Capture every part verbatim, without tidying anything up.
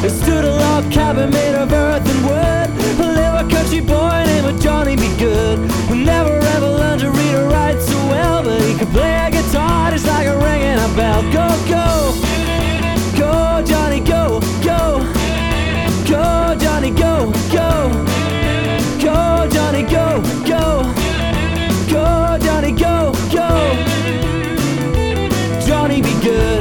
stood a log cabin made of earth and wood. A little country boy named Johnny B. Good, who never ever learned to read or write so well, but he could play a guitar just like a ringing a bell. Go, go, go, Johnny, go, go, go, Johnny, go, go, go, Johnny, go, go, go, Johnny, go, go, Johnny B. Good.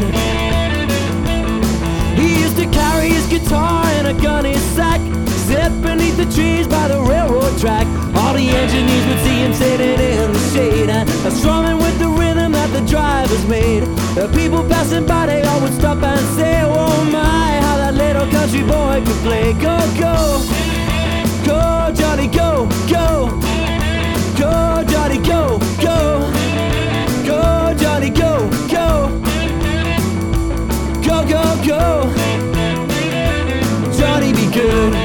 He used to carry his guitar in a gunny sack, sit beneath the trees by the railroad track. All the engineers would see him sitting in the shade, and strumming with the rhythm that the drivers made. The people passing by, they all would stop and say, oh my, how that little country boy could play. Go, go, go, Johnny, go, go, go, Johnny, go, go, go, Johnny, go, go, go, go, go, Johnny, be good.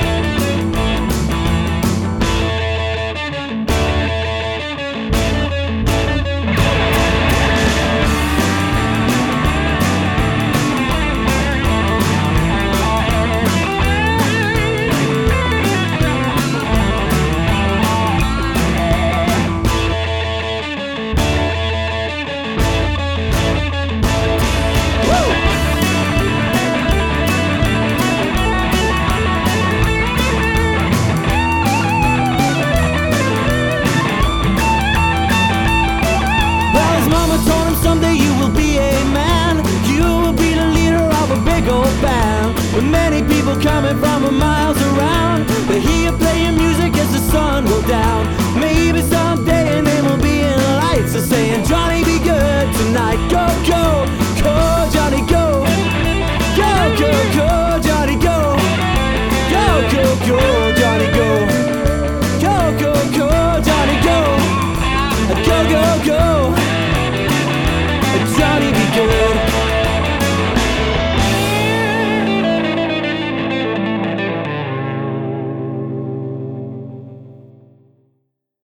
Told him someday you will be a man, you will be the leader of a big old band, with many people coming from miles around. But he'll play your music as the sun will down. Maybe someday your name will be in lights, so saying Johnny, be good tonight. Go, go, go, Johnny, go, go, go, go, Johnny, go, go, go, go, Johnny, go, go, go, go, Johnny, go, go, go, go, Johnny.